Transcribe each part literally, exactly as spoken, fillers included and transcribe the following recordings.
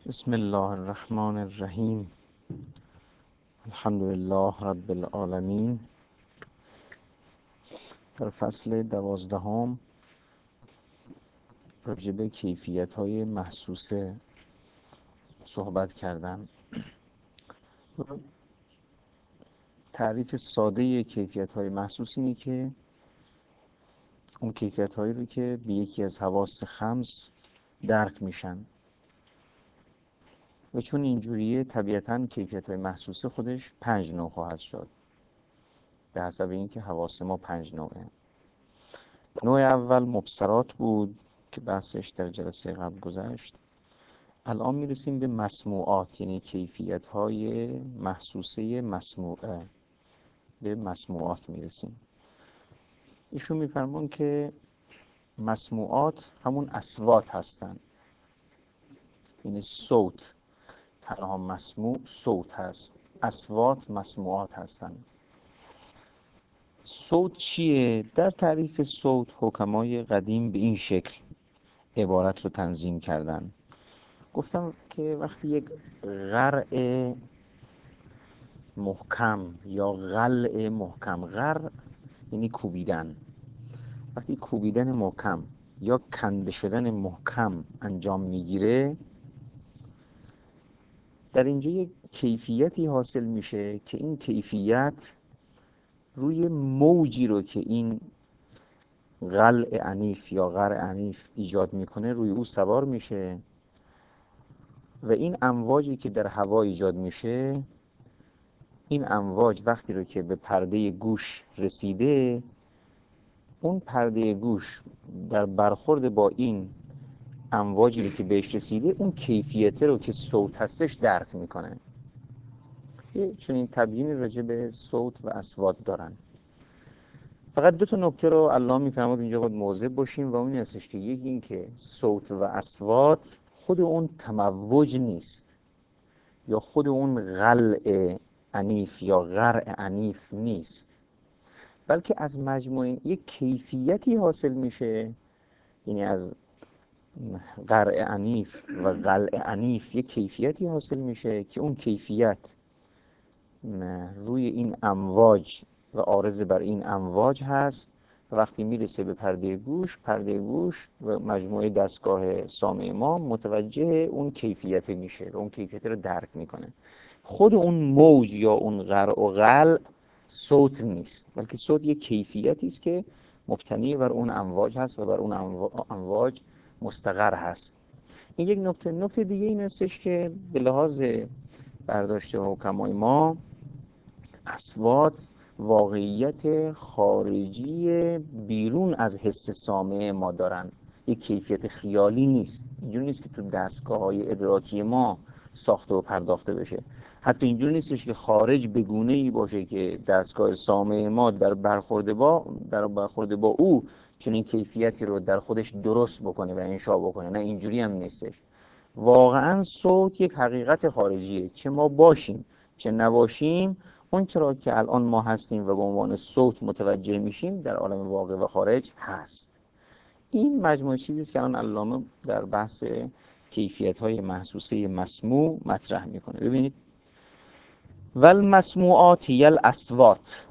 بسم الله الرحمن الرحیم. الحمد لله رب العالمین. در فصل دوازدهم راجع به کیفیت‌های محسوسه صحبت کردم. تعریف ساده کیفیت‌های محسوس اینه که اون کیفیت‌هایی رو که به یکی از حواس خمس درک میشن و چون اینجوریه طبیعتاً کیفیت‌های محسوسه خودش پنج نوع خواهد شد به حسب اینکه حواس ما پنج نوعه. نوع اول مبصرات بود که بحثش در جلسه قبل گذشت. الان میرسیم به مسموعات، یعنی کیفیت های محسوسه مسموعه. به مسموعات میرسیم. ایشون میفرمون که مسموعات همون اصوات هستن، یعنی صوت تنها مسموع صوت هست، اصوات مسموعات هستن. صوت چیه؟ در تعریف صوت حکمای قدیم به این شکل عبارت رو تنظیم کردن. گفتم که وقتی یک قرع محکم یا قلع محکم، قرع یعنی کوبیدن، وقتی کوبیدن محکم یا کنده شدن محکم انجام میگیره، در اینجا یک کیفیتی حاصل میشه که این کیفیت روی موجی رو که این قلع عنیف یا قرع عنیف ایجاد میکنه روی او سوار میشه و این امواجی که در هوا ایجاد میشه، این امواج وقتی رو که به پرده گوش رسیده، اون پرده گوش در برخورد با این امواجی رو که بهش رسیده اون کیفیت رو که صوت هستش درک میکنه. یه چنین تبیینی راجع به صوت و اصوات دارن. فقط دو تا نکته رو علامه میفرماد اینجا باید مواظب باشیم و اون هستش که یکی این که صوت و اصوات خود اون تموج نیست یا خود اون قلع عنیف یا قرع عنیف نیست، بلکه از مجموعه یک کیفیتی حاصل میشه، یعنی از قرع عنیف و قلع عنیف یک کیفیتی حاصل میشه که اون کیفیت روی این امواج و عارض بر این امواج هست. وقتی میرسه به پرده گوش، پرده گوش و مجموعه دستگاه سامع ما متوجه اون کیفیت میشه و اون کیفیت رو درک میکنه. خود اون موج یا اون قرع و قلع صوت نیست، بلکه صوت یک کیفیتی است که مبتنی بر اون امواج هست و بر اون امواج مستقر هست. این یک نکته. نکته دیگه این هستش که به لحاظ برداشت حکمای ما اصوات واقعیت خارجی بیرون از حس سامع ما دارن، یک کیفیت خیالی نیست. اینجور نیست که تو دستگاه های ادراکی ما ساخته و پرداخته بشه. حتی اینجور نیستش که خارج به گونه ای باشه که دستگاه سامع ما در برخورد با در برخورد با او چنین کیفیتی رو در خودش درست بکنه و انشا بکنه. نه، اینجوری هم نیستش. واقعا صوت یک حقیقت خارجیه، چه ما باشیم چه نباشیم. اون چرا که الان ما هستیم و به عنوان صوت متوجه میشیم در عالم واقع و خارج هست. این مجموعه چیزی است که الان علامه در بحث کیفیت‌های محسوسه مسموع مطرح میکنه. ببینید، والمسموعات هی الاصوات،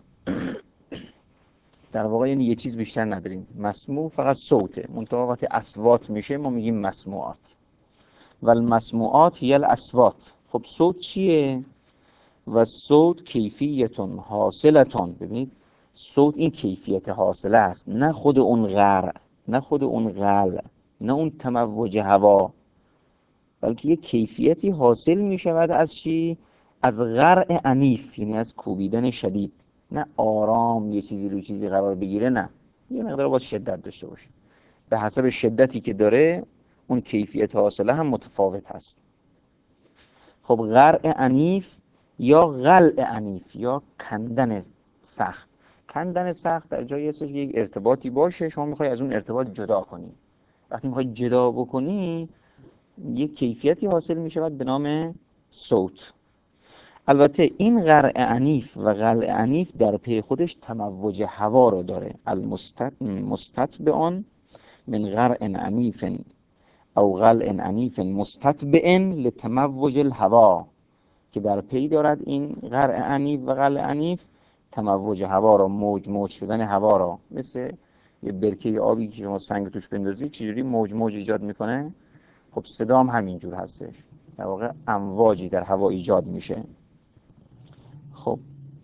در واقع یعنی یه چیز بیشتر نداریم. مسموع فقط صوته، منتها وقتی اصوات میشه ما میگیم مسموعات. والمسموعات هی الاصوات. خب صوت چیه؟ و صوت کیفیتون حاصلتون. ببینید، صوت این کیفیت حاصله است، نه خود اون قرع، نه خود اون قلع، نه اون تموج هوا، بلکه یک کیفیتی حاصل می شود از چی؟ از قرع عنیف، یعنی از کوبیدن شدید. نه آرام یه چیزی روی چیزی قرار بگیره، نه، یه مقدار باید شدت داشته باشه. به حسب شدتی که داره اون کیفیت حاصله هم متفاوت هست. خب قرع عنیف یا قلع عنیف یا کندن سخت. کندن سخت در جایی هستش که یک ارتباطی باشه، شما میخوای از اون ارتباط جدا کنی. وقتی میخوای جدا بکنی یک کیفیتی حاصل میشود به نام صوت. البته این قرع عنیف و قلع عنیف در پی خودش تموج هوا رو داره. المستتبعان من قرع عنیف او غلع عنیف مستتبع لتموج الهوا، که در پی دارد این غرع عنیف و غلع عنیف تموج هوا را، موج موج شدن هوا را، مثل یه برکه آبی که شما سنگ توش بندازید چجوری موج موج ایجاد میکنه. خب صدا هم همینجور هستش، در واقع امواجی در هوا ایجاد میشه. خب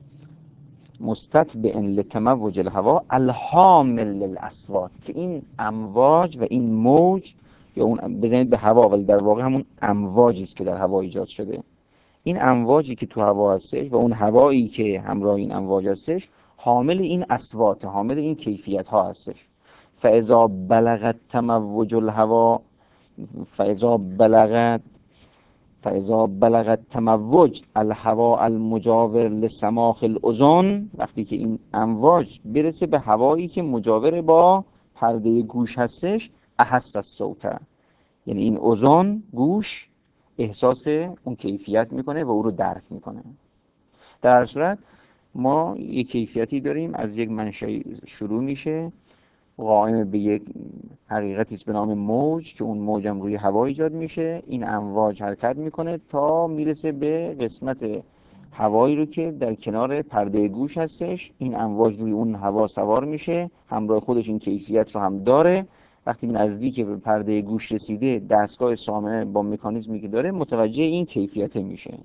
مستتبع لتموج الهوا الحامل للاصوات، که این امواج و این موج، یا اون بزنید به هوا ولی در واقع همون امواجی است که در هوا ایجاد شده. این امواجی که تو هوا هستش و اون هوایی که همراه این امواج هستش حامل این اصوات، حامل این کیفیت ها هستش. فاذا بلغت تموج الهوا فاذا بلغت فاذا بلغت تموج الهوا المجاور لسماخ الاذن، وقتی که این امواج برسه به هوایی که مجاور با پرده گوش هستش، احس الصوت، یعنی این اذن، گوش، احساس اون کیفیت میکنه و او رو درک میکنه. در هر صورت ما یک کیفیتی داریم از یک منشأ شروع میشه، قائم به یک حقیقتی است به نام موج، که اون موج هم روی هوا ایجاد میشه، این امواج حرکت میکنه تا میرسه به قسمت هوایی رو که در کنار پرده گوش هستش. این امواج روی اون هوا سوار میشه، همراه خودش این کیفیت رو هم داره. وقتی نزدیک به پرده گوش رسیده، دستگاه سامعه با مکانیزمی که داره متوجه این کیفیت میشه.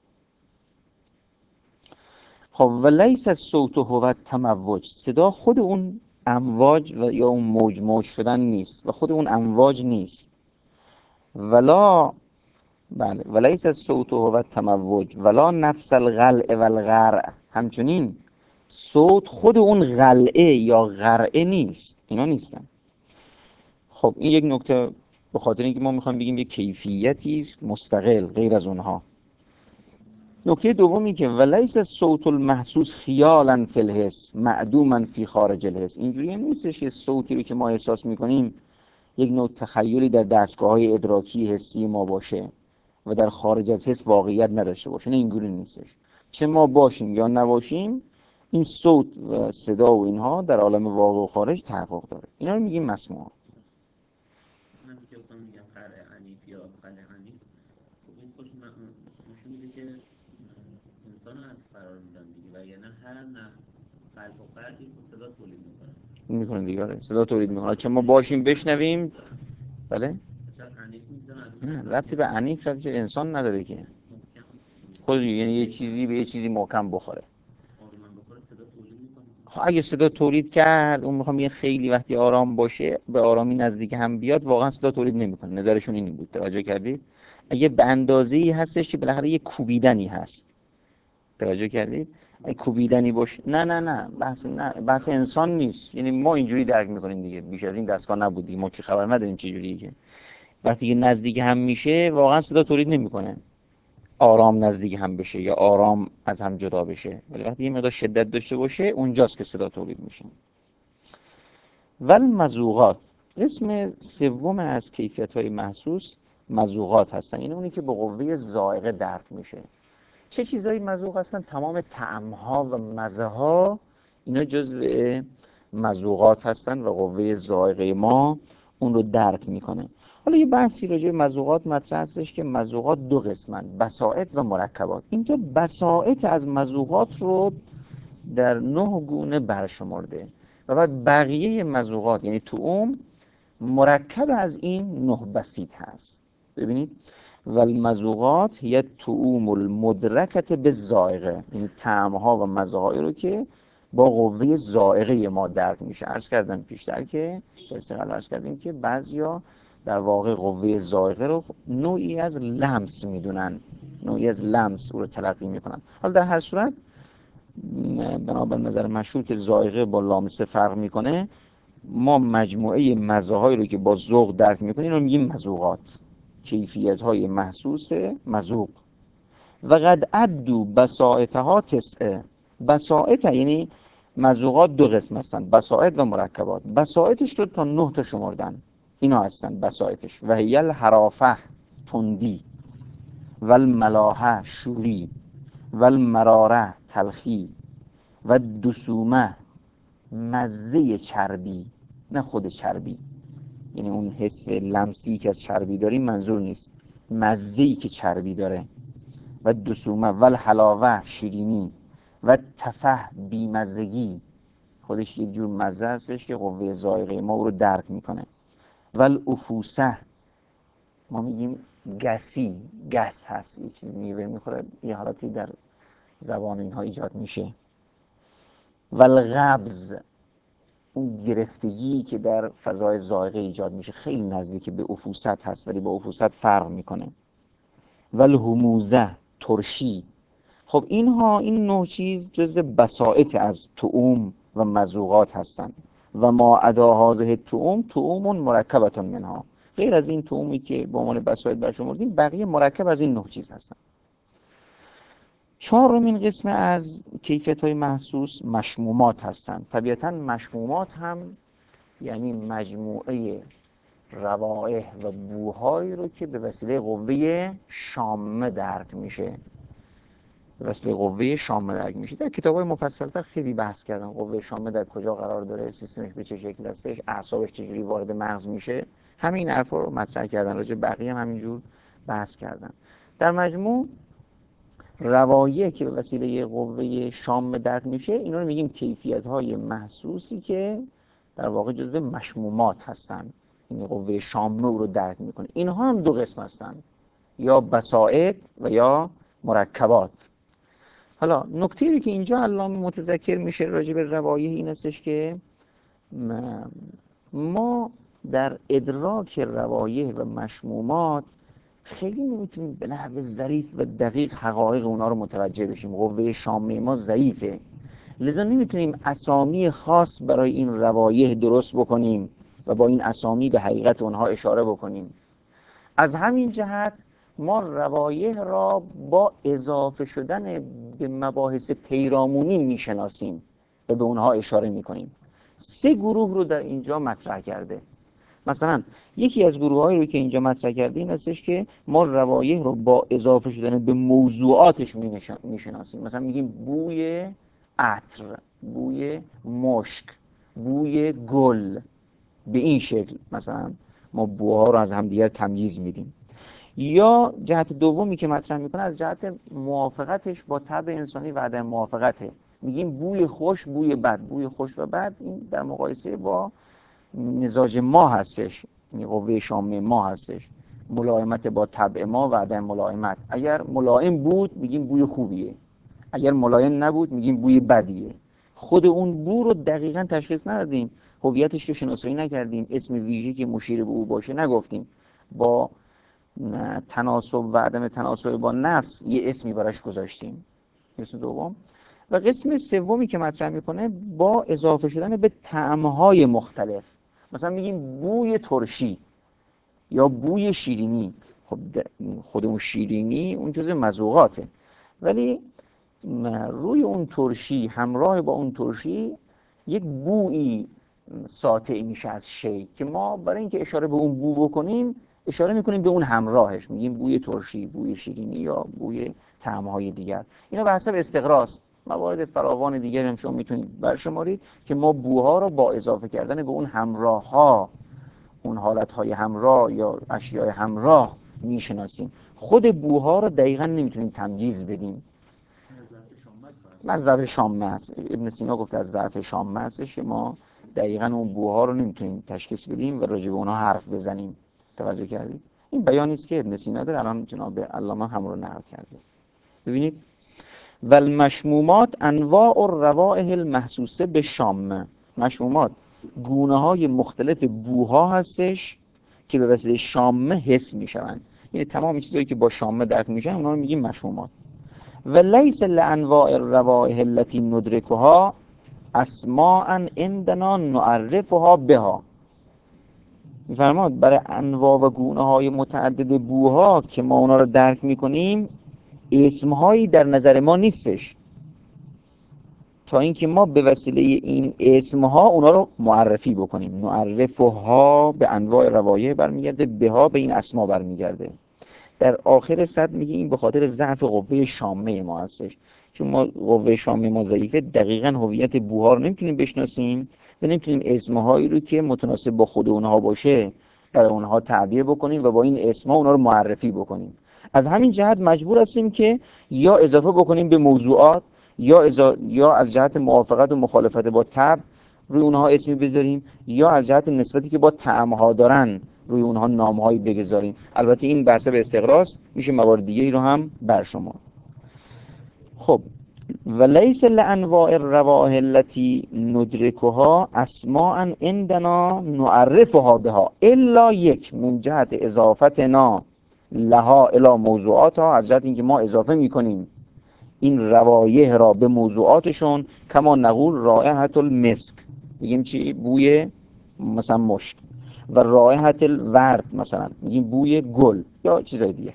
خب و لیس الصوت هو التموج، صدا خود اون امواج و یا اون موج موج شدن نیست و خود اون امواج نیست. ولا بله ولیس الصوت هو التموج ولا نفس الغلع و الغرع، همچنین صوت خود اون غلعه یا غرعه نیست، اینا نیستن. خب این یک نکته، به خاطر اینکه ما میخوایم بگیم یک کیفیتی است مستقل غیر از اونها. نکته دومی که ولیس الصوت المحسوس خیالا فی الحس معدوما فی خارج الحس، اینجوری هم نیستش که صوتی رو که ما احساس میکنیم یک نوع تخیلی در دستگاه‌های ادراکی حسی ما باشه و در خارج از حس واقعیت نداشته باشه. نه، اینجوری نیستش. چه ما باشیم یا نباشیم، این صوت و صدا و اینها در عالم واقع و خارج تحقق داره. اینا رو میگیم مسموع. من که اصلا میگم غرع عنیف یا غلع عنیف، این خوش نشون میده که انسان از قرار میدن دیگه، و یعنی هر نه قلب و قلبی صدا تولید میکنه میکنه دیگه، صدا تولید میکنه. چه ما باشیم بشنویم. بله، نه ربطی به عنیف، ربطی به انسان نداره که خود، یعنی یه چیزی به یه چیزی محکم بخوره. خب اگه صدا تولید کرد، اون میخوام یه خیلی وقتی آرام باشه به آرامی نزدیک هم بیاد، واقعا صدا تولید نمیکنه. نظرشون این بود، توجه کردید؟ اگه به اندازه‌ای هستش که بالاخره یه کوبیدنی هست، توجه کردید؟ اگه کوبیدنی باشه، نه نه نه بحث نه بحث انسان نیست. یعنی ما اینجوری درک میکنیم دیگه، بیش از این دستگاه نبودیم، ما که خبر نداریم چه جوریه. که وقتی که نزدیک هم میشه واقعا صدا تولید نمیکنه، آرام نزدیک هم بشه یا آرام از هم جدا بشه، ولی وقتی یه مقدار شدت داشته باشه اونجاست که صدا تولید میشه. والمذوقات، اسم سوم از کیفیت‌های محسوس مذوقات هستن، یعنی اونی که به قوه ذائقه درک میشه. چه چیزایی مذوق هستن؟ تمام طعم‌ها و مزه‌ها اینا جزء مذوقات هستن و قوه ذائقه ما اون رو درک میکنه. حالا یه بحثی راجع به مذوقات مطرح هستش که مذوقات دو قسمن، بسائط و مرکبات. اینجا بسائط از مذوقات رو در نه گونه برشمرده و بعد بقیه مذوقات یعنی طعوم مرکب از این نه بسیط هست. ببینید، والمذوقات هي الطعوم المدرکه بالذائقه، یعنی طعم‌ها و مزه‌هایی رو که با قوه ذائقه ما درک میشه. عرض کردم پیشتر که درس قبل عرض کردیم که بعضیا در واقع قوه ذائقه رو نوعی از لمس میدونن، نوعی از لمس او رو تلقی میکنن. حالا در هر صورت بنابر نظر مشهور که ذائقه با لامسه فرق میکنه، ما مجموعه مزه‌هایی رو که با ذوق درک میکنیم رو میگیم مذوقات، کیفیت‌های محسوس مذوق. و قد عدوا بسائطها تسعه، بسائط یعنی مذوقات دو قسم هستن، بسائط و مرکبات. بسائطش رو تا نه تا شمردن، اینا هستن بسائطش: و هی الحرافه تندی، و الملاحه شوری، و المراره تلخی، و دسومه مزه چربی، نه خود چربی، یعنی اون حس لمسی که از چربی داریم منظور نیست، مزه‌ای که چربی داره. و دسومه و الحلاوه شیرینی و تفه بیمزگی، خودش یک جور مزه هستش که قوه ذائقه ما او رو درک میکنه. و الافوسه، ما میگیم گسی، گس هست، یه چیز میوه میخوره یه حالتی در زبان اینها ایجاد میشه. و القبض، اون گرفتگی که در فضای ذائقه ایجاد میشه خیلی نزدیک به افوست هست ولی با افوست فرق میکنه. و الهموزه، ترشی. خب اینها، این نوع چیز جزء بسائط از طعوم و مذوقات هستند. و ما عدا هذه طعوم طعوم مرکبة منها، غیر از این طعومی که به عنوان بسائط برشمردیم بقیه مرکب از این نوع چیز هستند. چهارمین قسم از کیفیت‌های محسوس مشمومات هستند. طبیعتاً مشمومات هم یعنی مجموعه روائح و بوهایی رو که به وسیله قوه شامه درک میشه، به وسیله قوه شامه درک میشه. در کتاب‌های مفصل‌تر خیلی بحث کردن قوه شامه در کجا قرار داره، سیستمش به چه شکل هستش، اعصابش چجوری وارد مغز میشه، همین حرفا رو مطرح کردن. راجع بقیه هم همینجور بحث کردن. در مجموع روایح که به وسیله قوه شامه درک میشه، اینا رو میگیم کیفیت‌های محسوسی که در واقع جزو مشمومات هستن. این قوه شامه رو درک میکنه. اینها هم دو قسم هستن، یا بسائط و یا مرکبات. حالا نکته‌ای که اینجا علامه متذکر میشه راجع به روایح این هستش که ما در ادراک روایح و مشمومات خیلی نمیتونیم به نحو ظریف و دقیق حقایق اونا رو متوجه بشیم. قوه شامه ما ضعیفه، لذا نمیتونیم اسامی خاص برای این روایح درست بکنیم و با این اسامی به حقیقت اونها اشاره بکنیم. از همین جهت ما روایح را با اضافه شدن به مباحث پیرامونی میشناسیم و به اونها اشاره میکنیم. سه گروه رو در اینجا مطرح کرده. مثلا یکی از گروه‌هایی رو که اینجا مطرح کرده این هستش که ما روایح رو با اضافه شدن به موضوعاتش میشناسیم. مثلا میگیم بوی عطر، بوی مشک، بوی گل، به این شکل مثلا ما بوها رو از همدیگر تمییز میدیم. یا جهت دومی که مطرح میکنه از جهت موافقتش با طبع انسانی و عدم موافقته، میگیم بوی خوش، بوی بد. بوی خوش و بد این در مقایسه با مزاج ما هستش، این قوه شامه ما هستش، ملائمت با طبع ما و عدم ملائمت. اگر ملائم بود میگیم بوی خوبیه، اگر ملائم نبود میگیم بوی بدیه. خود اون بو رو دقیقاً تشخیص ندادیم، هویتش رو شناسایی نکردیم، اسم ویژه‌ای که مشیر به او باشه نگفتیم، با تناسب و عدم تناسب با نفس یه اسمی براش گذاشتیم. اسم دوم. و قسم سومی که مطرح میکنه با اضافه شدن به طعم‌های مختلف. مثلا میگیم بوی ترشی یا بوی شیرینی. خب خود اون شیرینی اون جزء مذوقاته، ولی روی اون ترشی همراه با اون ترشی یک بویی ساطع میشه از شی که ما برای اینکه اشاره به اون بو بکنیم اشاره میکنیم به اون همراهش، میگیم بوی ترشی، بوی شیرینی یا بوی طعم‌های دیگر. اینا به حسب استقراست. موارد فراوان دیگر هم شما میتونید برشمارید که ما بوها رو با اضافه کردن به اون همراه‌ها، اون حالت‌های همراه یا اشیاء همراه میشناسیم. خود بوها رو دقیقاً نمیتونیم تمییز بدیم. از ضعف شامه است. ابن سینا گفت از ضعف شامه هستش که ما دقیقاً اون بوها رو نمیتونیم تشخیص بدیم و راجع به اونها حرف بزنیم. توجه کردید؟ این بیانی است که ابن سینا در الان جناب علامه هم رو نقل کرده. ببینید و المشمومات انواع الروائح المحسوسه به شامه. مشمومات گونه های مختلف بوها هستش که به وسیله شامه حس میشوند. یعنی تمام چیزایی که با شامه درک میشن اونا رو میگیم مشمومات. و لیس لانواع الروائح التي ندركها اسماء عندنا نعرفها بها. میفرماد برای انواع و گونه های متعدد بوها که ما اونا رو درک میکنیم اسمهایی در نظر ما نیستش تا اینکه ما به وسیله این اسمها اونا رو معرفی بکنیم. نعرفها به انواع روایح برمیگرده، بها به این اسما برمیگرده. در آخر صد میگه این به خاطر ضعف قوه شامه ما هستش، چون ما قوه شامه ما ضعیفه، دقیقاً هویت بوها رو نمیتونیم بشناسیم و نمیتونیم اسمهایی رو که متناسب با خود اونها باشه در اونها تعبیه بکنیم و با این اسما اونها رو معرفی بکنیم. از همین جهت مجبور هستیم که یا اضافه بکنیم به موضوعات یا ازا... یا از جهت موافقت و مخالفت با طبع روی اونها اسمی بذاریم، یا از جهت نسبتی که با طعمها دارن روی اونها نامهایی بگذاریم. البته این بحث به استقراست، میشه موارد دیگه ای رو هم بر شما. خب ولیس لانواع الروائح التي ندركها اسماء عندنا نعرفها بها الا یک من جهت اضافتنا لها الى موضوعاتها، از جهت اینکه ما اضافه میکنیم این روایح را به موضوعاتشون. کما نقول رائحة المسک، میگیم چی؟ بوی مثلا مشک. و رائحة الورد مثلا میگیم بوی گل یا چیزای دیگه.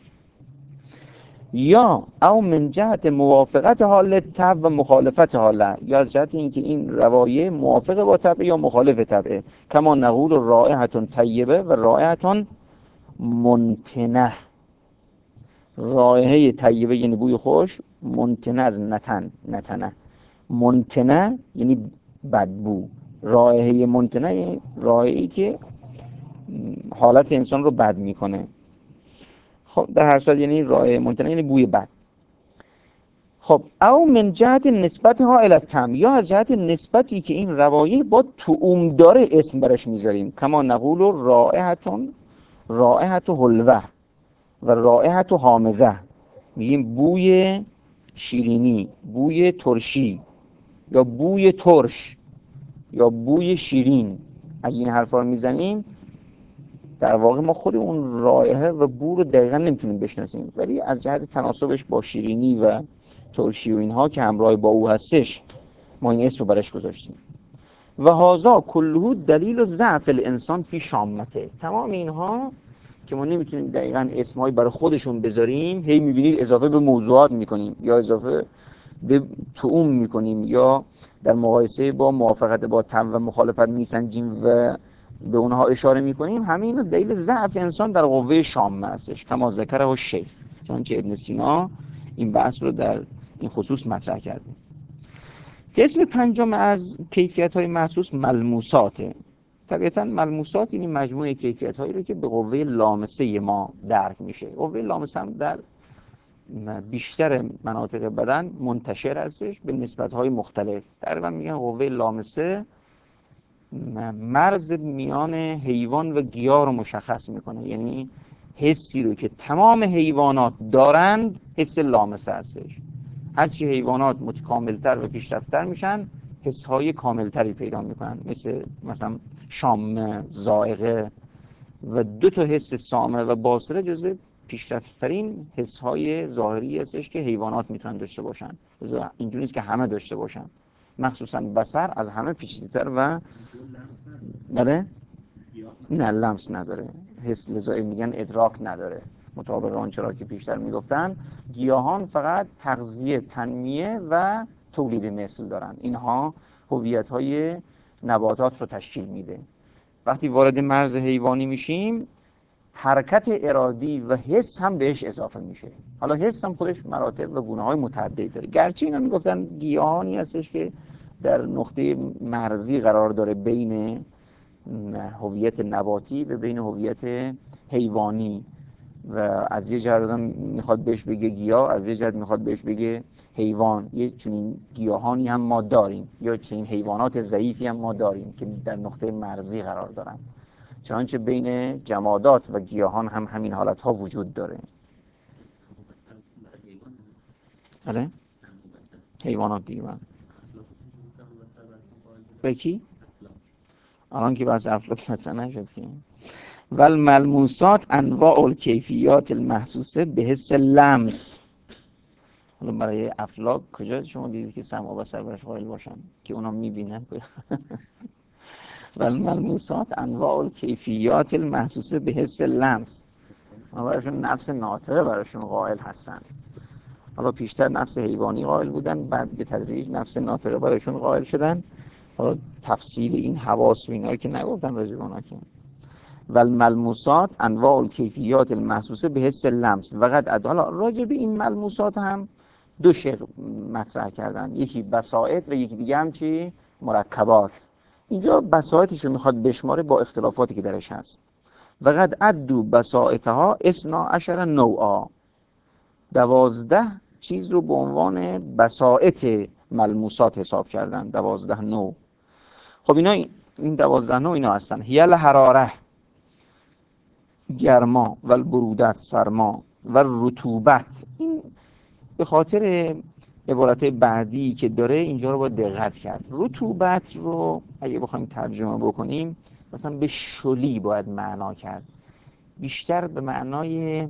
یا او من جهت موافقت حال طبع و مخالفت حال، یا از جهت اینکه این روایح موافق با طبع یا مخالف طبع. کما نقول رائحة طیبه و رائحة منتنه. رائحه طیبه یعنی بوی خوش، منتنه از نتن، نتنه، منتنه یعنی بدبو. رائحه منتنه یعنی رائحه‌ای که حالت انسان رو بد میکنه. خب در هر صورت یعنی رائحه منتنه یعنی بوی بد. خب او من جهت نسبت ها الی الطعم، یا از جهت نسبتی که این روایح با طعوم داره اسم برش میذاریم. کما نقول رائحة رائحة حلوه و رائحة حامضه، میگیم بوی شیرینی، بوی ترشی، یا بوی ترش، یا بوی شیرین. اگه این حرفا رو میزنیم در واقع ما خود اون رائحه و بو رو دقیقا نمیتونیم بشناسیم، ولی از جهت تناسبش با شیرینی و ترشی و اینها که همراه با او هستش ما این اسم رو برش گذاشتیم. و هذا کله دلیل ضعف الانسان فی شامته. تمام اینها که ما نمیتونیم دقیقاً اسمایی برای خودشون بذاریم، هی میبینید اضافه به موضوعات میکنیم یا اضافه به طعوم میکنیم یا در مقایسه با موافقت با طعم و مخالفت میسنجیم و به اونها اشاره میکنیم. همین دلیل ضعف انسان در قوه شامه هستش، کما ذکره و شیخ، چنانچه ابن سینا این بحث رو در این خصوص مطرح کرده. قسم پنجم از کیفیت‌های محسوس ملموساته. طبیعتاً ملموسات یعنی مجموعه کیفیت‌هایی رو که به قوه لامسه ما درک میشه. قوه لامسه هم در بیشتر مناطق بدن منتشر هستش به نسبت‌های مختلف. تقریباً میگن قوه لامسه مرز میان حیوان و گیاه رو مشخص میکنه، یعنی حسی رو که تمام حیوانات دارند حس لامسه هستش. هرچی حیوانات متکاملتر و پیشرفت‌تر میشن حس‌های کاملتری پیدا میکنن، مثل مثلا شامه، ذائقه و دو تا حس سامه و باصره جزو پیشرفت‌ترین حس‌های ظاهری هستش که حیوانات میتونن داشته باشن. اینجوری نیست که همه داشته باشن، مخصوصا بصر از همه پیچیده‌تر و بله نه لمس نداره، حس لذا میگن ادراک نداره. مطابق آنچه را که پیشتر میگفتن گیاهان فقط تغذیه، تنمیه و تولید مثل دارن. اینها هویت‌های نباتات رو تشکیل میده. وقتی وارد مرز حیوانی میشیم حرکت ارادی و حس هم بهش اضافه میشه. حالا حس هم خودش مراتب و گونه‌های متعددی داره، گرچه اینا میگفتن گیاهانی هستش که در نقطه مرزی قرار داره بین هویت نباتی و بین هویت حیوانی، و از یه جهت آدم میخواد بهش بگه گیاه، از یه جهت میخواد بهش بگه حیوان. یه چنین گیاهانی هم ما داریم یا چنین حیوانات ضعیفی هم ما داریم که در نقطه مرزی قرار دارن. چنانچه بین جمادات و گیاهان هم همین حالت ها وجود داره. آره حیوانات دیگه من بکی الان که بحث افلاک مطرح نشد که. ول ملموسات انواع الکیفیات المحسوسه به حس لمس. حالا برای افلاک کجا شما دیدید که سمع و بصر برش قائل باشن که اونا میبینن؟ ول ملموسات انواع الکیفیات المحسوسه به حس لمس. براشون نفس ناطقه براشون قائل هستن. حالا پیشتر نفس حیوانی قائل بودن، بعد به تدریج نفس ناطقه براشون قائل شدن. حالا تفصیل این حواس و اینا که نگفتن راجع به اونا که. والملموسات انواع الکیفیات المحسوسه به حس لمس. وقد حالا راجع به این ملموسات هم دو شیء مطرح کردن، یکی بسائط و یکی دیگه هم چی؟ مرکبات. اینجا بسائطش رو میخواد بشماره با اختلافاتی که درش هست. و قد عدوا بساطها اثنا عشر نوعا، دوازده چیز رو به عنوان بساطت ملموسات حساب کردن، دوازده نوع. خب اینا این دوازده نوع اینا هستن: هی الحراره گرما، و البرودت سرما، و رطوبت. این به خاطر عبارت بعدی که داره اینجا رو باید دقت کرد. رطوبت رو اگه بخوایم ترجمه بکنیم مثلا به شلی باید معنا کرد، بیشتر به معنای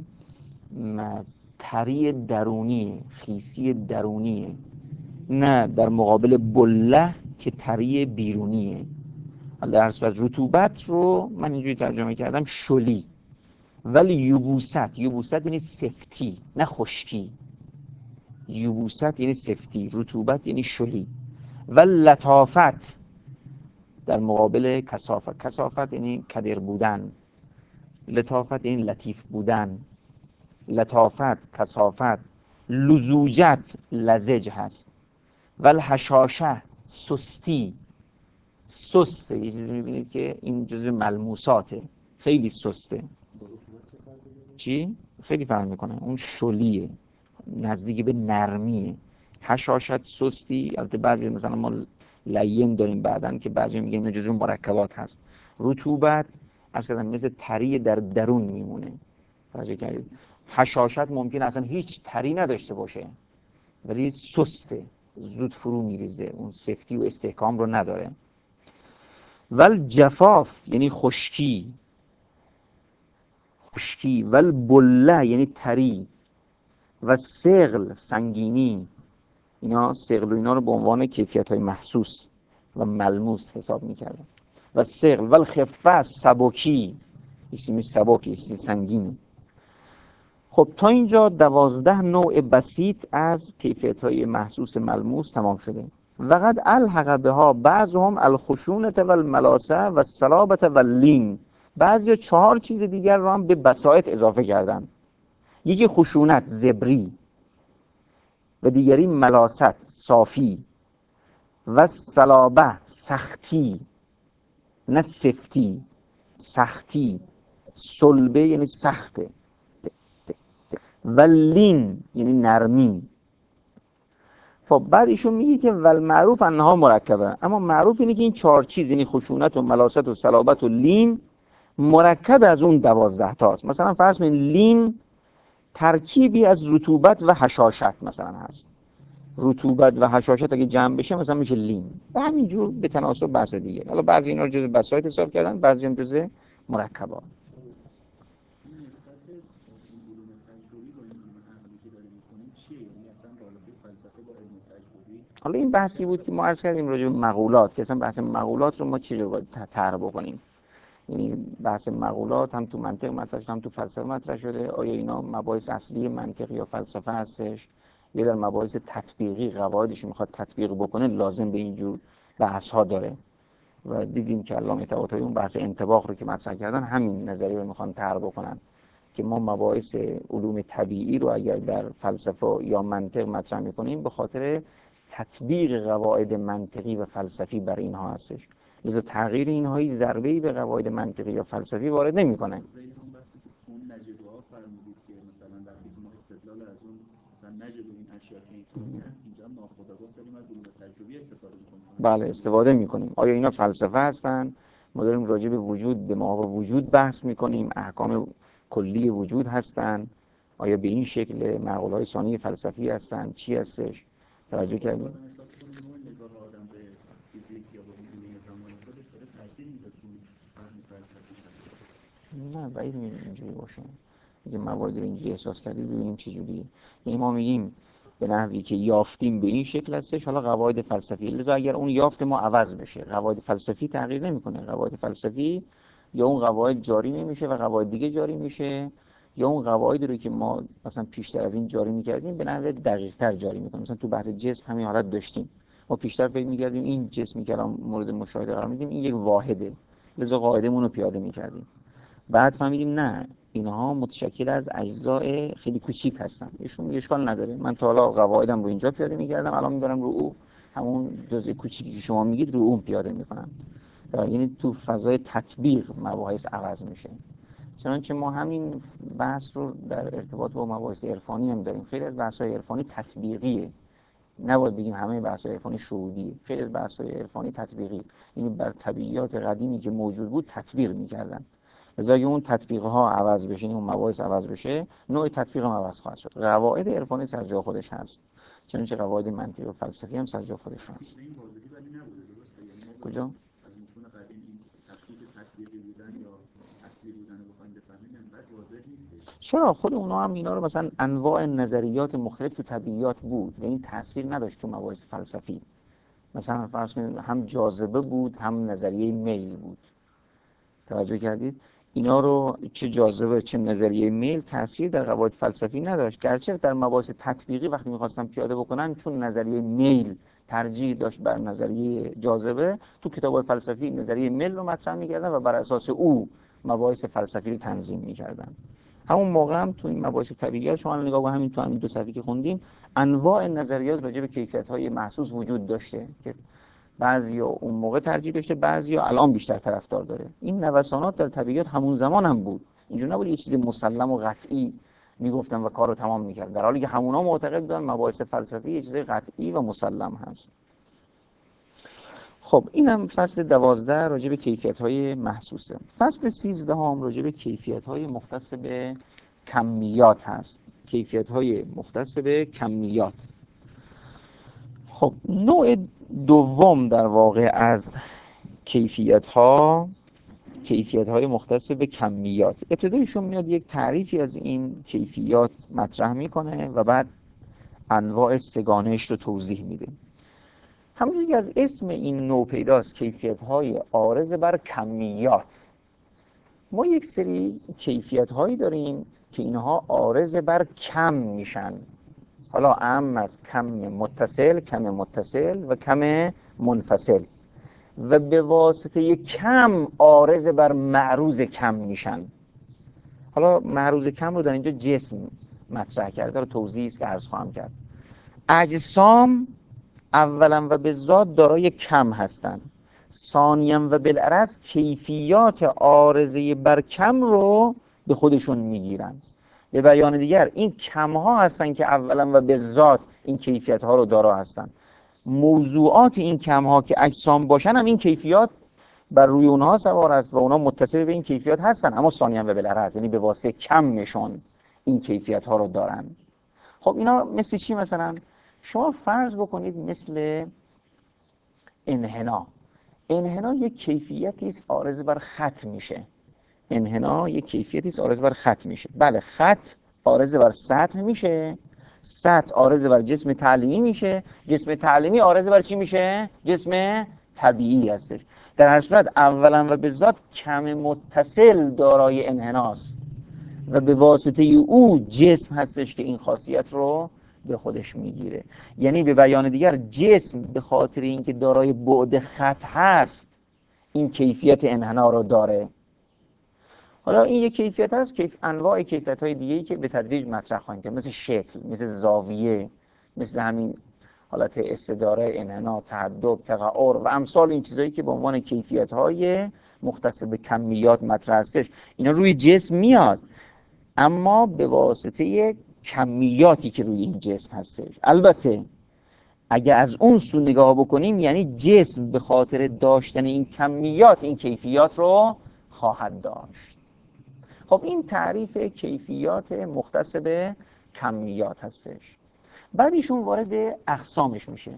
تری درونی، خیسی درونیه، نه در مقابل بله که تری بیرونیه. در هر صورت رطوبت رو من اینجوری ترجمه کردم شلی. ولی یبوست، یبوست یعنی سفتی نه خشکی، یبوست یعنی سفتی، رطوبت یعنی شلی. و لطافت در مقابل کثافت، کثافت یعنی کدر بودن، لطافت یعنی لطیف بودن. لطافت، کثافت. لزوجت لزج هست. و الحشاشه سستی، سسته. یه چیزی میبینید که این جزء ملموساته، خیلی سسته. چی؟ خیلی فرق میکنه. اون شلیه، نزدیک به نرمیه. حشاشت سستی. البته بعضی مثلا ما لین داریم بعدن که بعضی میگن این جزء مرکبات هست. رطوبت اصلا مثل تری در درون میمونه. توجه کردید؟ حشاشت ممکن اصلا هیچ تری نداشته باشه ولی سسته، زود فرو میریزه، اون سفتی و استحکام رو نداره. ول جفاف یعنی خشکی، خشکی. ول بله یعنی تری. و ثقل سنگینی. اینا ثقل و اینا رو به عنوان کیفیت‌های محسوس و ملموس حساب می‌کردن. و ثقل. ول خفه سبکی، اسم سبکی، اسم سنگین. خب تا اینجا دوازده نوع بسیط از کیفیت‌های محسوس ملموس تمام شده. وقد الحق بها بعضهم الخشونة و الملاسه و الصلابة و اللین. بعضی چهار چیز دیگر رو هم به بساط اضافه کردن. یکی خشونت، زبری، و دیگری ملاست، صافی، و صلابه، سختی نه سفتی، سختی. صلبه یعنی سخته. و لین یعنی نرمی. خب بعد ایشون میگه که ول معروف انها مرکبه، اما معروف اینه که این چهار چیز یعنی خشونت و ملاست و صلابت و لین مرکب از اون دوازده تاست. مثلا فرض کنید لین ترکیبی از رطوبت و حشاشت مثلا هست. رطوبت و حشاشت اگه جمع بشه مثلا میشه لین. به همین جور به تناسب بحث دیگه. حالا بعضی اینا رو جزء بساط حساب کردن، بعضی هم جزء مرکبات. حالا این بحثی بود که ما عرض کردیم راجع به مقولات، که اصلا بحث مقولات رو ما چی رو باید طرح بکنیم. یعنی بحث مقولات هم تو منطق مطرح شده، هم تو فلسفه مطرح شده. آیا اینا مباحث اصلی منطق یا فلسفه هستش، یا در مباحث تطبیقی قواعدش میخواد تطبیق بکنه لازم به اینجور بحث ها داره. و دیدیم که علامه طباطبایی اون بحث انطباق رو که مطرح کردن همین نظریه رو میخوان طرح بکنن که ما مباحث علوم طبیعی رو اگر در فلسفه یا منطق مطرح میکنیم به خاطر تطبیق قواعد منطقی و فلسفی بر اینها هستش. لذا تغییر اینها هیچ ضربه‌ای به قواعد منطقی یا فلسفی وارد نمی‌کنه. اون نجدها فرمودید که مثلا وقتی ما استدلال از اون مثلا نجد این اشیاء که اینجا ناخودآگاه داریم از علوم تجربی استفاده می‌کنیم. بله استفاده می‌کنیم. آیا اینا فلسفه هستن؟ ما داریم راجع به وجود، به ما وجود بحث می‌کنیم، احکام کلی وجود هستن. آیا به این شکل معقوله‌های ثانی فلسفی هستن؟ چی هستش؟ توجه کردیم؟ نه بعید می‌دونم اینجوری باشه. اگه موارد رو اینجوری احساس کردید ببینیم چه جوریه. یعنی ما میگیم به نحوی که یافتیم به این شکل هستش، حالا قواعد فلسفی، لذا اگر اون یافت ما عوض بشه قواعد فلسفی تغییر نمیکنه. قواعد فلسفی یا اون قواعد جاری نمیشه و قواعد دیگه جاری میشه، یا اون قواعدی رو که ما مثلا پیشتر از این جاری میکردیم به نحو دقیق‌تر جاری میکنیم. مثلا تو بحث جسم همین حالت داشتیم. ما پیشتر فکر میکردیم این جسمی که الان مورد مشاهده قرار میدیم این یک واحده، لذا قاعده‌مون رو پیاده میکردیم. بعد فهمیدیم نه، اینها متشکل از اجزای خیلی کوچیک هستن. ایشون میگه اشکال نداره، من تا حالا قواعدم رو اینجا پیاده می‌کردم، الان می‌برم رو او همون جزء کوچیکی که شما میگید رو اون پیاده می‌کنم. یعنی تو فضای تطبیق مباحث عوض میشه. چنانچه ما همین بحث رو در ارتباط با مباحث عرفانی هم داریم. خیلی از بحث‌های عرفانی تطبیقیه، نباید بگیم همه بحث‌های عرفانی شهودیه. خیلی از بحث‌های عرفانی تطبیقی، یعنی بر طبیعیات قدیمی که موجود بود تطبیق می‌کردن. لذا اگه اون تطبیق‌ها عوض بشه، اون مباحث عوض بشه، نوع تطبیق هم عوض خواهد شد. قواعد عرفانی سر جای خودش هست، چنانچه قواعد منطقی و فلسفی هم سر جای خودش هست. کجا؟ چرا خود اونا هم اینا رو مثلا انواع نظریات مختلف تو طبیعیات بود و این تاثیر نداشت تو مباحث فلسفی. مثلا فرض کنید هم جاذبه بود هم نظریه میل بود. توجه کردید؟ اینا رو چه جاذبه چه نظریه میل تاثیر در قواعد فلسفی نداشت، گرچه در مباحث تطبیقی وقتی می‌خواستن پیاده بکنن چون نظریه میل ترجیح داشت بر نظریه جاذبه، تو کتاب‌های فلسفی نظریه میل رو مطرح می‌کردن و بر اساس او مباحث فلسفی رو تنظیم می‌کردن. همون موقع هم تو این مباحث طبیعیات شما نگاه با همین تو همین دو صفحه‌ای که خوندیم انواع نظریات راجع به کیفیت‌های محسوس وجود داشته که بعضیا اون موقع ترجیح داشته، بعضیا الان بیشتر طرفدار داره. این نوسانات در طبیعیات همون زمان هم بود، اینجوری نبود یه چیز مسلم و قطعی میگفتن و کارو تمام میکردن، در حالی که همونا معتقد بودن مباحث فلسفی یه چیز قطعی و مسلم هست. خب اینم فصل دوازده راجع به کیفیت‌های محسوسه. فصل سیزده هم راجع به کیفیت‌های مختص به کمیات هست. کیفیت‌های مختص به کمیات. خب نوع دوم در واقع از کیفیت‌ها کیفیت‌های مختص به کمیات. ابتدایشون میاد یک تعریفی از این کیفیات مطرح میکنه و بعد انواع سگانش رو توضیح میده. همونجوری که از اسم این نوع پیداست، کیفیت‌های عارض بر کمیات. ما یک سری کیفیت‌هایی داریم که اینها عارض بر کم میشن. حالا اهم از کم متصل، کم متصل و کم منفصل و به واسطه کم عارض بر معروض کم میشن. حالا معروض کم رو در اینجا جسم مطرح کرده، رو توضیحی است که عرض خواهم کرد. اجسام اولا و به ذات دارای کم هستند، ثانیا و بالعرض کیفیات عارضه بر کم رو به خودشون میگیرن. به بیان دیگر این کم ها هستن که اولا و به ذات این کیفیت ها رو دارا هستن. موضوعات این کم ها که اجسام باشن هم این کیفیات بر روی اونها سوار است و اونها متصل به این کیفیات هستن، اما ثانیا و بالعرض یعنی به واسطه کمشون این کیفیت ها رو دارن. خب اینا مثل چی؟ مثلا شما فرض بکنید مثل انحنا. انحنا یک کیفیتی است عارض بر خط میشه. انحنا یک کیفیتی است عارض بر خط میشه. بله، خط عارض بر سطح میشه، سطح عارض بر جسم تعلیمی میشه، جسم تعلیمی عارض بر چی میشه؟ جسم طبیعی هستش. در هر صورت اولا و به ذات کم متصل دارای انحناست و به واسطه او جسم هستش که این خاصیت رو به خودش میگیره. یعنی به بیان دیگر جسم به خاطر اینکه دارای بعد خط هست این کیفیت انحنا رو داره. حالا این یک کیفیت هست، کیف انواع کیفیت‌های دیگه‌ای که به تدریج مطرح خواهیم کرد، مثل شکل، مثل زاویه، مثل همین حالت استداره، انحنا، تعدد، تقعر و امثال این چیزایی که به عنوان کیفیت‌های مختص به کمیات مطرح هستش. اینا روی جسم میاد اما به واسطه کمیاتی که روی این جسم هستش. البته اگه از اون سو نگاه بکنیم یعنی جسم به خاطر داشتن این کمیات این کیفیات رو خواهد داشت. خب این تعریف کیفیات مختص به کمیات هستش. بعد ایشون وارد اقسامش میشه.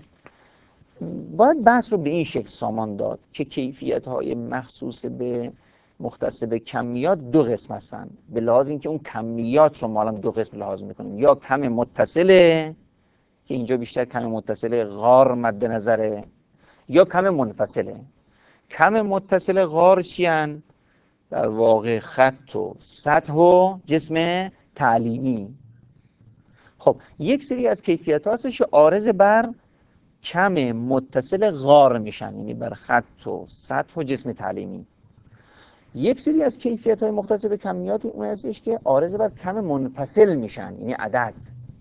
باید بحث رو به این شکل سامان داد که کیفیت‌های مخصوص به مختص به کمیات دو قسم هستن، به لحاظ اینکه اون کمیات رو ما الان دو قسم لحاظ میکنیم، یا کم متصله که اینجا بیشتر کم متصله غار مد نظره، یا کم منفصله. کم متصل غار چیان؟ در واقع خط و سطح و جسم تعلیمی. خب یک سری از کیفیت هستش عارض بر کم متصل غار میشن، یعنی بر خط و سطح و جسم تعلیمی. یک سری از کیفیت های مختص به کمیات اون هستش که عارض بر کم منفصل میشن، یعنی عدد.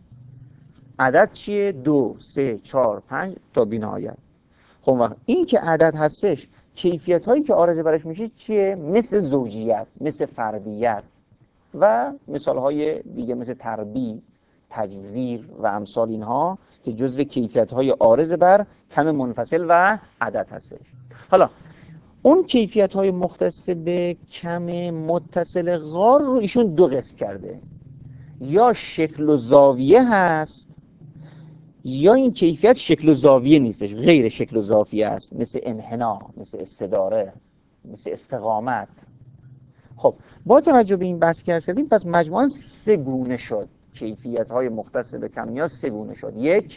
عدد چیه؟ دو، سه، چهار، پنج تا بی نهایت. خب وقت این که عدد هستش، کیفیت هایی که عارض برش میشه چیه؟ مثل زوجیت، مثل فردیت، و مثال های دیگه مثل تربی، تجزیر و امثال اینها که جزو کیفیت های عارض بر کم منفصل و عدد هستش. حالا اون کیفیت های مختص به کم متصل غار رو ایشون دو قسم کرده، یا شکل و زاویه هست یا این کیفیت شکل و زاویه نیستش، غیر شکل و زاویه است، مثل انحنا، مثل استداره، مثل استقامت. خب با توجه به این بحث که کردیم، پس مجموعاً سه گونه شد کیفیت های مختص به کمیات، سه گونه شد. یک،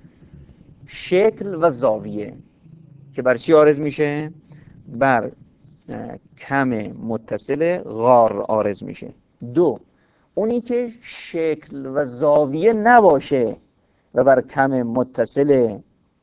شکل و زاویه که بر چی عارض میشه؟ بر کم متصل غار عارض میشه. دو، اونی که شکل و زاویه نباشه و بر کم متصل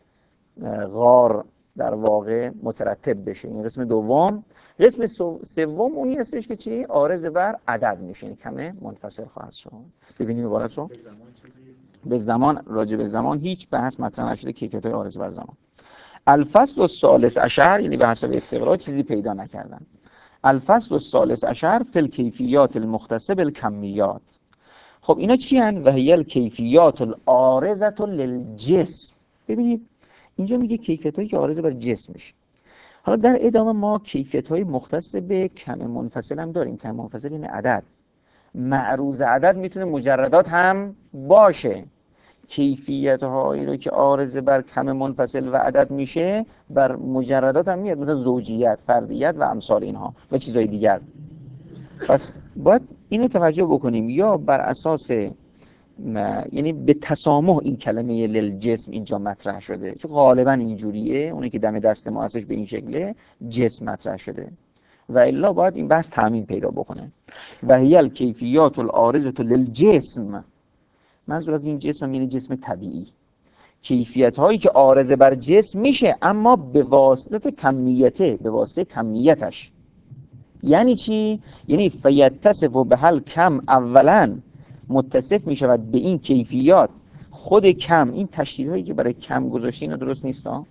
غار در واقع مترتب بشه، این قسم دوم. قسم سوم اونی هستش که چی؟ عارض بر عدد میشه، این کم منفصل خواهد شد. ببینیم عبارت رو. به زمان، راجع به زمان هیچ بحث مطرح نشده، کیفیت های عارض بر زمان. الفصل الثالث عشر، یعنی به حسب استقرا چیزی پیدا نکردن. الفصل الثالث عشر فی الکیفیات المختصه بالکمیات. خب اینا چی هن؟ و هی الکیفیات العارضه للجسم. ببینید اینجا میگه کیفیت هایی که عارضه بر جسم میشه. حالا در ادامه ما کیفیت های مختص به کم منفصل هم داریم. کم منفصل این عدد، معروض عدد میتونه مجردات هم باشه. کیفیت هایی رو که عارضه بر کم منفصل و عدد میشه بر مجردات هم میاد، مثلا زوجیت، فردیت و امثال اینها و چیزهای دیگر. پس باید اینو توجه بکنیم، یا بر اساس یعنی به تسامح این کلمه للجسم اینجا مطرح شده، چون غالبا اینجوریه، اونی که دم دست ما هستش به این شکله جسم مطرح شده، و الا باید این بحث تامین پیدا بکنه. و هی الکیفیات العارضه للجسم، منظور از این جسم یعنی جسم طبیعی، کیفیت هایی که عارضه بر جسم میشه اما به واسطه کمیته، به واسطه کمیتش. یعنی چی؟ یعنی فیتصف به حل کم اولا، متصف میشود به این کیفیات خود کم. این تشدید هایی که برای کم گذاشته اینا درست نیست ها،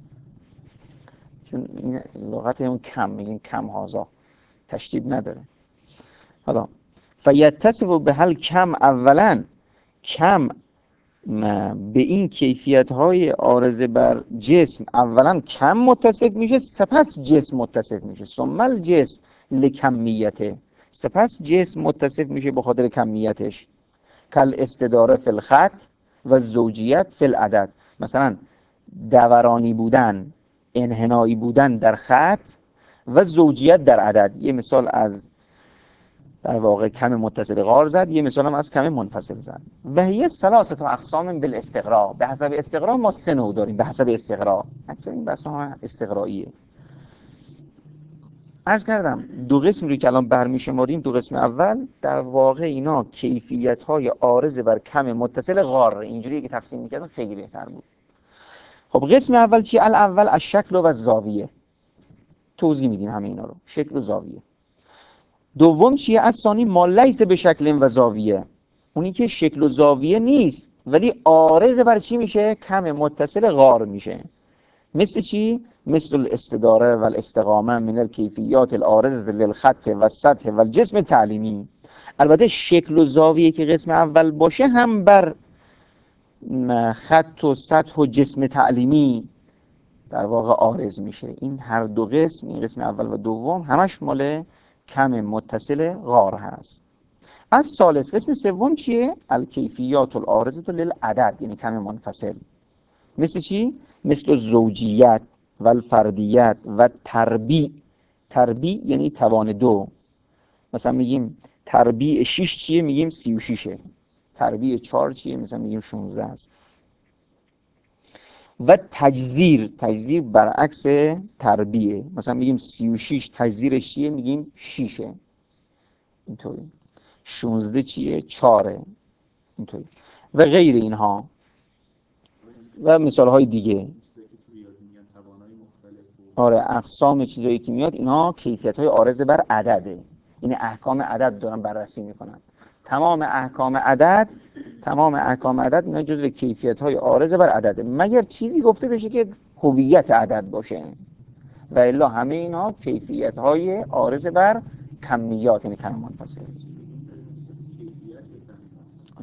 چون این لغت اون کم، میگیم کم هازا، تشدید نداره. حالا فیتصف به حل کم اولا، کم به این کیفیت های عارضه بر جسم اولا کم متصف میشه، سپس جسم متصف میشه. ثم الجسم لکمیته، سپس جسم متصف میشه به خاطر کمیتش. کل استداره فی الخط و زوجیت فی العدد، مثلا دورانی بودن، انحنایی بودن در خط و زوجیت در عدد. یه مثال از در واقع کم متصل غار زد، یه مثال هم از کم منفصل زد. و هی ثلاثه اقسام بالاستقراء، به حسب استقراء ما سه نوع داریم. به حسب استقراء، اکثر این بحث ها استقراییه. عرض کردم دو قسم رو که الان برمیشماریم، دو قسم اول در واقع اینا کیفیت های عارض بر کم متصل غار، اینجوری که تقسیم میکردن خیلی بهتر بود. خب قسم اول چی؟ الاول الشکل و الزاویه، توضیح میدیم همه اینا رو، شکل و زاویه. دوم چیه؟ از ثانی ما لیس به شکل و زاویه، اونی که شکل و زاویه نیست ولی عارض بر چی میشه؟ کم متصل غار میشه. مثل چی؟ مثل الاستداره و الاستقامه من الکیفیات العارضه للخط و السطح و الجسم تعلیمی. البته شکل و زاویه که قسم اول باشه هم بر خط و سطح و جسم تعلیمی در واقع عارض میشه. این هر دو قسم، این قسم اول و دوم، همش مال کم متصل غار هست. از ثالث، قسم سوم چیه؟ الکیفیات العارضه للعدد، یعنی کم منفصل. مثل چی؟ مثل زوجیت و الفردیت و تربیع. تربیع یعنی توان دو. مثلا میگیم تربیع شش چیه؟ میگیم سی و ششه. تربیع چهار چیه؟ مثلا میگیم شانزده است. و تجزیر، تجزیر برعکس تربیعه، مثلا میگیم سی و شش تجزیرش چیه؟ میگیم شیشه. اینطوری. شانزده چیه؟ چهاره. اینطوری. و غیر اینها و مثال های دیگه. آره، اقسام چیزایی که میاد اینها کیفیت های عارض بر عدده، یعنی احکام عدد دارن بررسی میکنن. تمام احکام عدد، تمام احکام عدد اینا جزو کیفیت های عارض بر عدده، مگر چیزی گفته بشه که هویت عدد باشه، و الا همه اینا کیفیت های عارض بر کمیات، یعنی کم منفصل.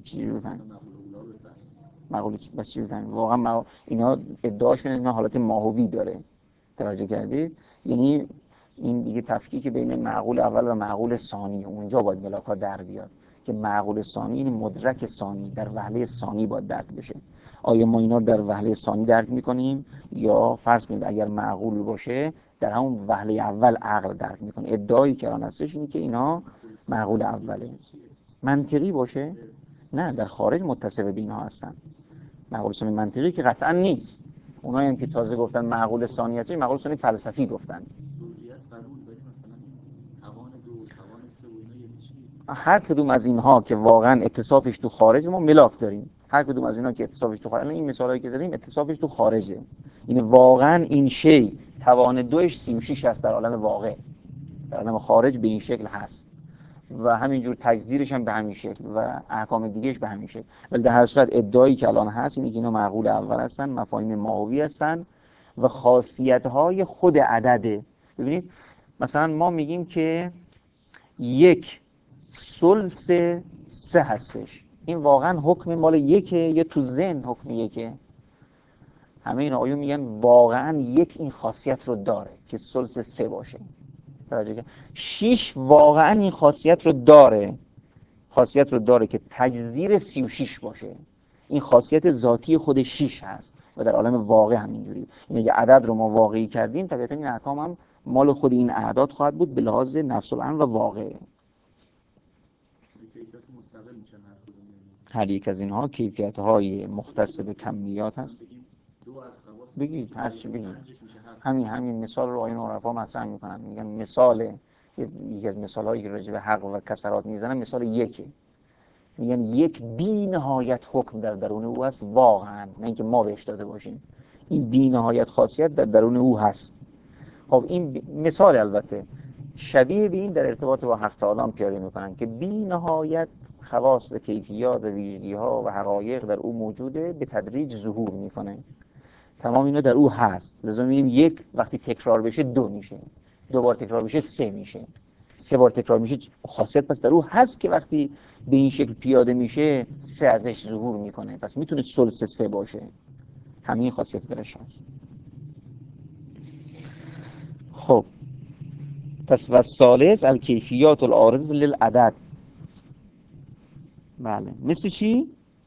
چجوری بفهمیم؟ معقول بس چی بفهمیم؟ واقعا ما اینا ادعاشون اینا حالت ماهوی داره. توجه کردید؟ یعنی این دیگه تفکیک بین معقول اول و معقول ثانی، اونجا باید ملاکا در بیاد که معقول ثانی این مدرک ثانی در وهله ثانی باید درک بشه. آیا ما اینا در وهله ثانی درک میکنیم یا فرض کنید اگر معقول باشه در همون وهله اول عقل درک میکنه؟ ادعایی که الان هستش اینه که اینا معقول اوله. منطقی باشه؟ نه، در خارج متصف به اینها هستن. معقول ثانی منطقی که قطعا نیست. اونایی هم که تازه گفتن معقول ثانی هست، معقول ثانی فلسفی گفتن. هر کدوم از اینها که واقعا اتصافش تو خارج ما ملاک داریم. هر کدوم از اینها که اتصافش تو خارج، این مثالایی که زدیم اتصافش تو خارجه. این واقعا این شی توان دوش سی و شش هست در عالم واقع. در عالم خارج به این شکل هست. و همینجور تجزیرش هم به همین شکل و احکام دیگهش به همین شکل. ولی در هر صورت ادعایی که الان هست اینه که اینا معقول اول هستن، مفاهیم ماهوی هستن و خاصیت‌های خود عدده. ببینید مثلا ما میگیم که یک ثلث سه هستش. این واقعا حکم مال یکه یا تو ذهن حکم یکه؟ همه این آیون میگن واقعا یک این خاصیت رو داره که ثلث سه باشه. شیش واقعا این خاصیت رو داره، خاصیت رو داره که تجزیر سی و شش باشه. این خاصیت ذاتی خود شیش هست و در عالم واقع همینجوری. این اگه عدد رو ما واقعی کردیم طبیعتا این احکام هم مال خود این اعداد خواهد بود به لحاظ نفس الامر و واقع. هر یک از اینها کیفیت‌های مختص به کمیات هست. بگید هر چی بگید. همین همین مثال رو آیین عرفا مطرح میکنن، میگن مثال یکی از مثال‌هایی که راجع به حق و کسرات میزنن مثال یکه. میگن یک بی نهایت حکم در درون او هست واقعا، نه اینکه ما بهش داده باشیم. این بی نهایت خاصیت در درون او هست. خب این مثال البته شبیه به این در ارتباط با حق تعالی پیاده میکنن که بی نهایت خواص و کیفیات و ویژگی‌ها و حقایق در او موجوده، به تدریج ظهور میکنه. تمام اینا در او هست. لذا میگیم یک وقتی تکرار بشه دو میشه، دو بار تکرار بشه سه میشه، سه بار تکرار میشه خاصیت پس در او هست که وقتی به این شکل پیاده میشه سه ازش ظهور میکنه. پس میتونه ثلث سه باشه. همین خاصیت درش هست. خب پس و ثالث الکیفیات العارض للعدد. بله مثل چی؟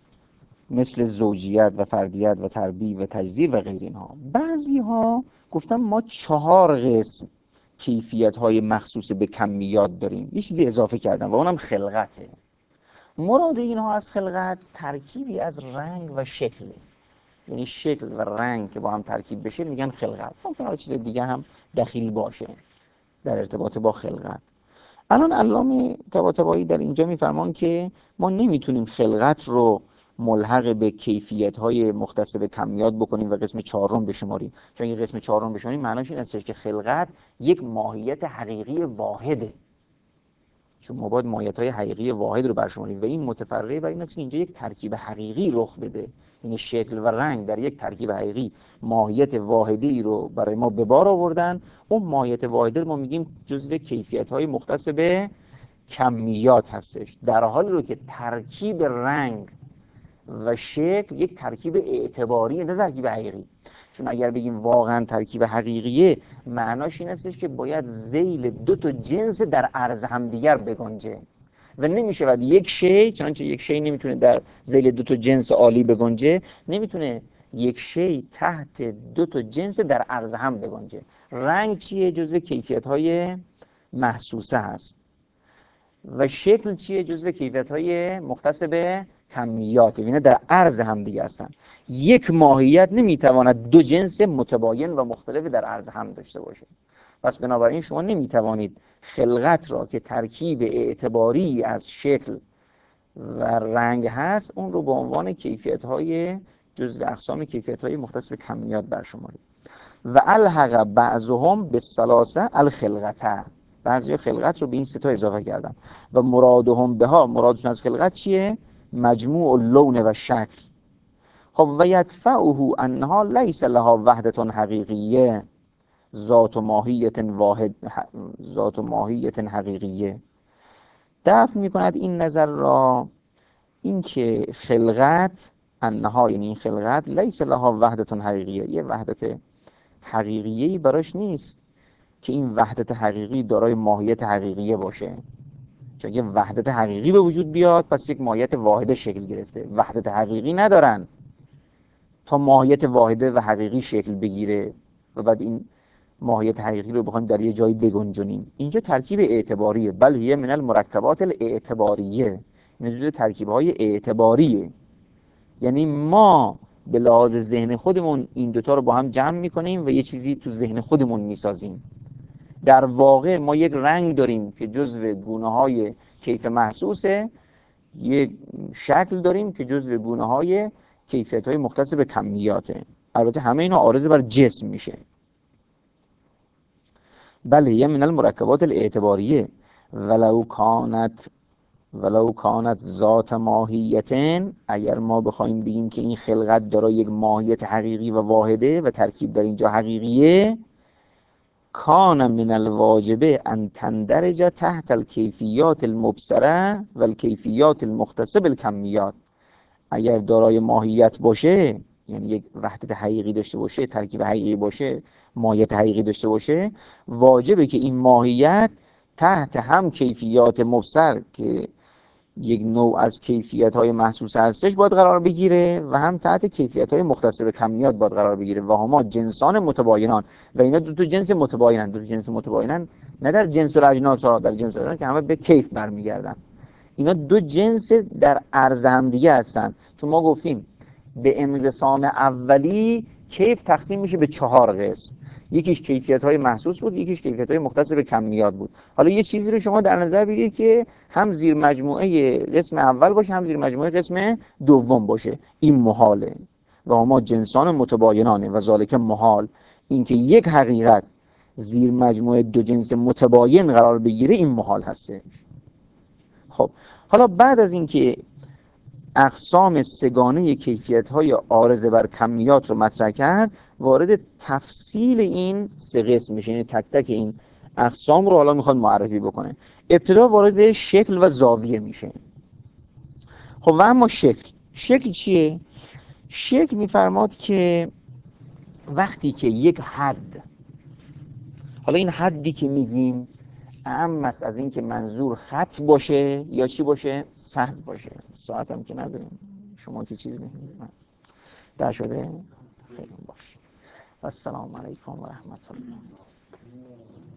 مثل زوجیت و فردیت و تربیع و تجزیه و غیر اینها. بعضی ها گفتم ما چهار قسم کیفیت های مخصوص به کمیات داریم، یه چیزی اضافه کردم و اونم خلقته. مراد اینها از خلقت ترکیبی از رنگ و شکل، یعنی شکل و رنگ که با هم ترکیب بشه میگن خلقت. ممکنه چیز دیگه هم دخیل باشه در ارتباط با خلقت. الان علامه طباطبایی در اینجا میفرمان که ما نمیتونیم خلقت رو ملحق به کیفیت‌های مختص به کمیات بکنیم و قسم چهارم بشماریم، چون این قسم چهارم بشماریم معناش این است که خلقت یک ماهیت حقیقی واحده، چون ما باید ماهیت‌های حقیقی واحد رو برشماریم و این متفرع بر این است که اینجا یک ترکیب حقیقی رخ بده. این شکل و رنگ در یک ترکیب حقیقی ماهیت واحدی رو برای ما به بار آوردن. اون ماهیت واحد رو ما میگیم جزو کیفیت‌های مختص به کمیات هستش، در حالی رو که ترکیب رنگ و شکل یک ترکیب اعتباری نه ترکیب حقیقی. چون اگر بگیم واقعا ترکیب حقیقیه معناش این استش که باید ذیل دو تا جنس در عرض همدیگر بگنجه و نمیشه بعد یک شی، چنانچه یک شی نمیتونه در ذیل دو تا جنس عالی بگنجه، نمیتونه یک شی تحت دو تا جنس در عرض هم بگنجه. رنگ چیه؟ جزو کیفیت‌های محسوسه هست و شکل چیه؟ جزو کیفیت‌های مختص به کمیات، یعنی در عرض هم دیگه هستن. یک ماهیت نمیتواند دو جنس متباین و مختلف در عرض هم داشته باشه. پس بنابراین شما نمیتوانید خلقت را که ترکیب اعتباری از شکل و رنگ هست اون رو به عنوان کیفیت‌های جزو اقسام کیفیت‌های مختص به کمیات برشمارید. و الحق بعضهم بالثلاثه الخلقته، بعضی خلقت رو به این سه تا اضافه کردن و مرادهم بها، مرادشون از خلقت چیه؟ مجموع اللون و شکل. خب و یدفعه انها لیس لها وحدت حقیقیه ذات ماهیت واحد ذات ماهیت حقیقیه. دفع میکند این نظر را این که خلقت انها، یعنی این خلقت لیس لها وحدت حقیقیه، یه وحدت حقیقیه‌ای براش نیست که این وحدت حقیقی دارای ماهیت حقیقیه باشه. چون اگه وحدت حقیقی به وجود بیاد پس یک ماهیت واحده شکل گرفته. وحدت حقیقی ندارن تا ماهیت واحده و حقیقی شکل بگیره و بعد این ماهیت حقیقی رو بخوایم در یه جایی بگنجونیم. اینجا ترکیب اعتباریه، بل هی من المرکبات الاعتباریه، این جزء ترکیب‌های اعتباریه. یعنی ما به لحاظ ذهن خودمون این دوتا رو با هم جمع میکنیم و یه چیزی تو ذهن خودمون میسازیم. در واقع ما یک رنگ داریم که جزء گونه‌های کیف محسوسه، یک شکل داریم که جزء گونه‌های کیفیت‌های مختص به کمیاته. البته همه اینا عارض بر جسم میشه. بله یه من المرکبات الاعتباریه ولو کانت ولو کانت ذات ماهیتن، اگر ما بخوایم بگیم که این خلقت داره یک ماهیت حقیقی و واحده و ترکیب در اینجا حقیقیه، کان من الواجبه ان تندرج تحت الکیفیات المبصره و الکیفیات المختصه بالکمیات. اگر دارای ماهیت باشه، یعنی یک وحدت حقیقی داشته باشه، ترکیب حقیقی باشه، ماهیت حقیقی داشته باشه، واجبه که این ماهیت تحت هم کیفیات مبصر که یک نوع از کیفیت‌های محسوس هستش باید قرار بگیره و هم تحت کیفیت‌های مختص به کمیات باید قرار بگیره. و هما جنسان متباینان، و اینا دو تا جنس متباینن. دو تا جنس متباینن نه در جنس الاجناس ها، در جنس الاجناس که همه به کیف برمیگردن. اینا دو جنس در عرض هم دیگه هستن. چون ما گفتیم به انقسام اولی کیف تقسیم میشه به چهار قسم. یکیش کیفیت‌های محسوس بود، یکیش کیفیت‌های مختص به کمیات بود. حالا یه چیزی رو شما در نظر بگیرید که هم زیر مجموعه قسم اول باشه هم زیر مجموعه قسم دوم باشه. این محاله. و ما جنسان متباینانه و ذالک محال. اینکه یک حقیقت زیر مجموعه دو جنس متباین قرار بگیره این محال هسته. خب حالا بعد از اینکه اقسام سگانه کیفیت‌های عارض بر کمیات رو مطرح کرد، وارد تفصیل این سه قسم میشه. یعنی تک تک این اقسام رو حالا میخواد معرفی بکنه. ابتدا وارد شکل و زاویه میشه. خب و اما شکل شکل چیه؟ شکل میفرماد که وقتی که یک حد، حالا این حدی که میگیم اهم است از این که منظور خط باشه یا چی باشه؟ سطح باشه. ساعت هم که نداریم، شما که چیز نمیدونید. در شده؟ خیلی باشه. السلام علیکم و رحمت الله.